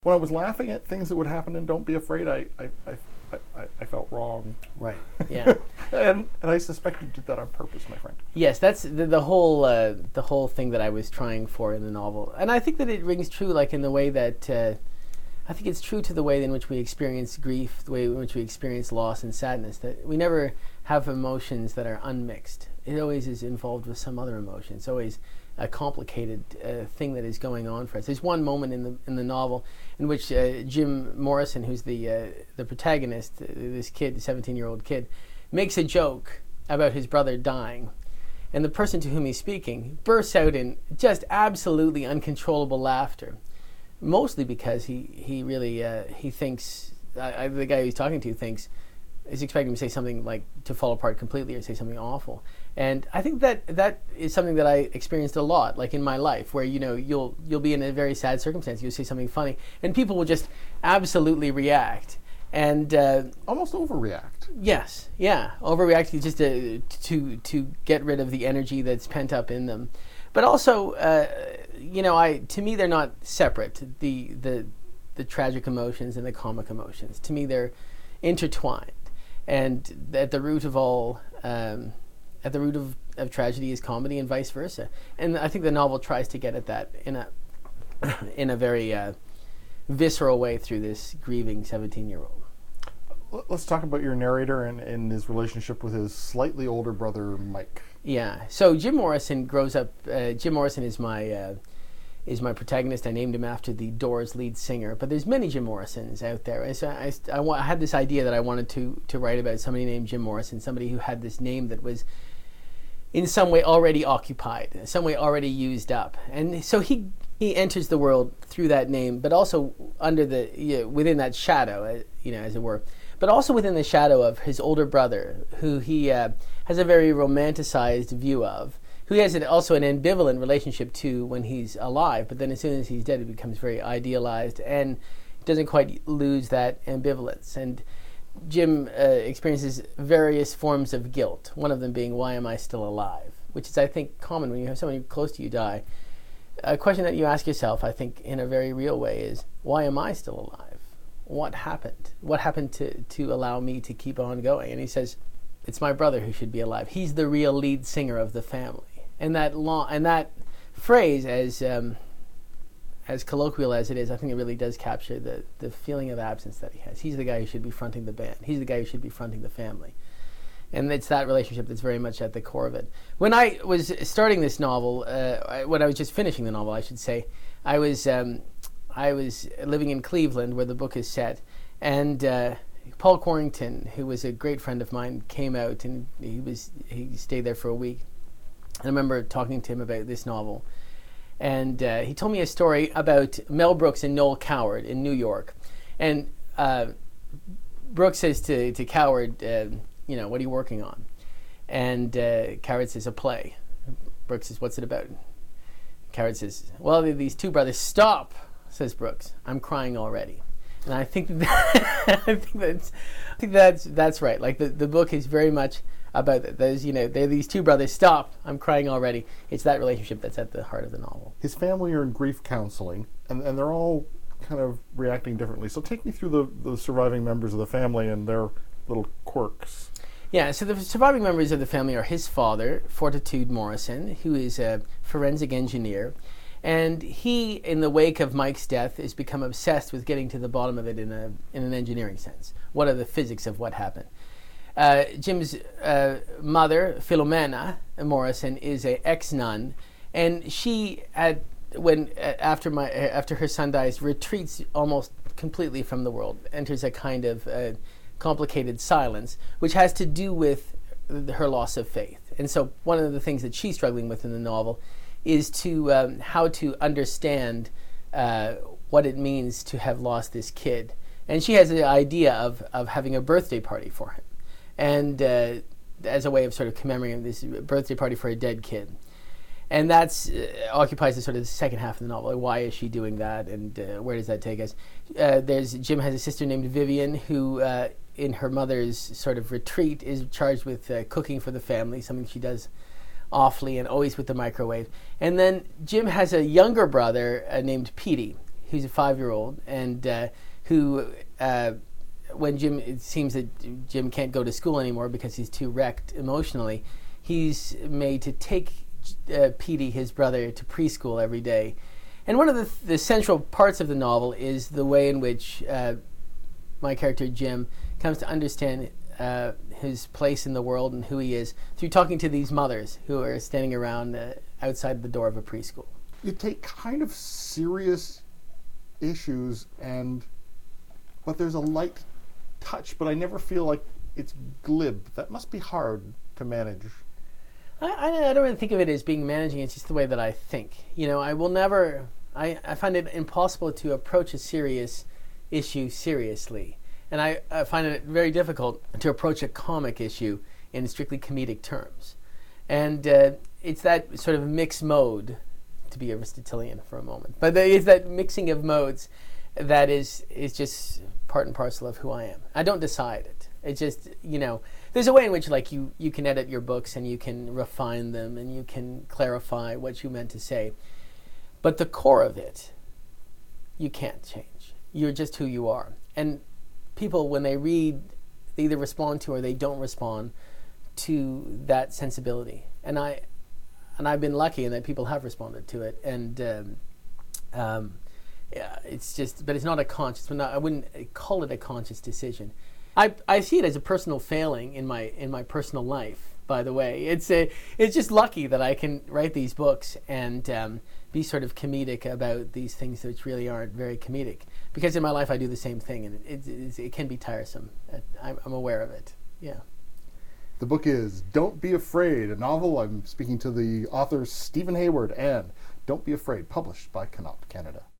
When I was laughing at things that would happen in Don't Be Afraid, I felt wrong. Right. Yeah. and I suspect you did that on purpose, my friend. Yes, that's the whole thing that I was trying for in the novel, and I think that it rings true, like in the way that I think it's true to the way in which we experience grief, the way in which we experience loss and sadness. That we never have emotions that are unmixed. It always is involved with some other emotion. It's always a complicated thing that is going on for us. There's one moment in the novel in which Jim Morrison, who's the protagonist, this kid, the 17-year-old kid, makes a joke about his brother dying, and the person to whom he's speaking bursts out in just absolutely uncontrollable laughter, mostly because he really he thinks the guy he's talking to thinks is expecting him to say something like to fall apart completely or say something awful. And I think that is something that I experienced a lot, like in my life, where you'll be in a very sad circumstance, you'll say something funny, and people will just absolutely react and almost overreact. Yes, yeah, overreact just to get rid of the energy that's pent up in them. But also, to me they're not separate. The tragic emotions and the comic emotions, to me they're intertwined, and at the root of all. At the root of tragedy is comedy, and vice versa. And I think the novel tries to get at that in a very visceral way through this grieving 17-year-old. Let's talk about your narrator and his relationship with his slightly older brother, Mike. Yeah. So Jim Morrison grows up. Jim Morrison is my protagonist. I named him after the Doors lead singer. But there's many Jim Morrisons out there. And so I had this idea that I wanted to write about somebody named Jim Morrison, somebody who had this name that was in some way already occupied, in some way already used up. And so he enters the world through that name, but also under within that shadow, as it were. But also within the shadow of his older brother, who he has a very romanticized view of, who has also an ambivalent relationship to when he's alive, but then as soon as he's dead, it becomes very idealized and doesn't quite lose that ambivalence. And Jim experiences various forms of guilt, one of them being, why am I still alive? Which is, I think, common when you have someone close to you die. A question that you ask yourself, I think, in a very real way is, why am I still alive? What happened? What happened to allow me to keep on going? And he says, it's my brother who should be alive. He's the real lead singer of the family. And that phrase, as colloquial as it is, I think it really does capture the feeling of absence that he has. He's the guy who should be fronting the band. He's the guy who should be fronting the family. And it's that relationship that's very much at the core of it. When I was starting this novel, when I was just finishing the novel, I should say, I was living in Cleveland, where the book is set, and Paul Quarrington, who was a great friend of mine, came out, and he stayed there for a week. I remember talking to him about this novel, and he told me a story about Mel Brooks and Noel Coward in New York. And Brooks says to Coward, what are you working on? And Coward says, a play. Brooks says, what's it about? Coward says, well, these two brothers. Stop, says Brooks. I'm crying already. And I think that's right. Like the book is very much about that. They're these two brothers. Stop! I'm crying already. It's that relationship that's at the heart of the novel. His family are in grief counseling, and they're all kind of reacting differently. So take me through the surviving members of the family and their little quirks. Yeah, so the surviving members of the family are his father, Fortitude Morrison, who is a forensic engineer. And he, in the wake of Mike's death, has become obsessed with getting to the bottom of it in an engineering sense. What are the physics of what happened? Jim's mother, Philomena Morrison, is an ex-nun, and she, after her son dies, retreats almost completely from the world, enters a kind of complicated silence, which has to do with her loss of faith. And so one of the things that she's struggling with in the novel is to how to understand what it means to have lost this kid. And she has the idea of having a birthday party for him, and as a way of sort of commemorating this birthday party for a dead kid. And that's occupies the sort of the second half of the novel. Like, why is she doing that, and where does that take us? Jim has a sister named Vivian who, in her mother's sort of retreat, is charged with cooking for the family, something she does awfully and always with the microwave. And then Jim has a younger brother named Petey, who's a 5-year-old, and who, when it seems that Jim can't go to school anymore because he's too wrecked emotionally, he's made to take Petey, his brother, to preschool every day. And one of the central parts of the novel is the way in which my character Jim comes to understand his place in the world and who he is through talking to these mothers who are standing around outside the door of a preschool. You take kind of serious issues, but there's a light touch, but I never feel like it's glib. That must be hard to manage. I don't really think of it as being managing. It's just the way that I think. I will never... I find it impossible to approach a serious issue seriously. And I find it very difficult to approach a comic issue in strictly comedic terms. And it's that sort of mixed mode, to be Aristotelian for a moment. But it's that mixing of modes that is just part and parcel of who I am. I don't decide it. It's just, there's a way in which you can edit your books and you can refine them and you can clarify what you meant to say. But the core of it, you can't change. You're just who you are. And people, when they read, they either respond to or they don't respond to that sensibility. And I've been lucky in that people have responded to it. And it's just, but it's not a conscious. I wouldn't call it a conscious decision. I see it as a personal failing in my personal life. By the way, it's just lucky that I can write these books and be sort of comedic about these things which really aren't very comedic. Because in my life I do the same thing, and it can be tiresome. I'm aware of it. Yeah. The book is Don't Be Afraid, a novel. I'm speaking to the author Stephen Hayward, and Don't Be Afraid, published by Connaught Canada.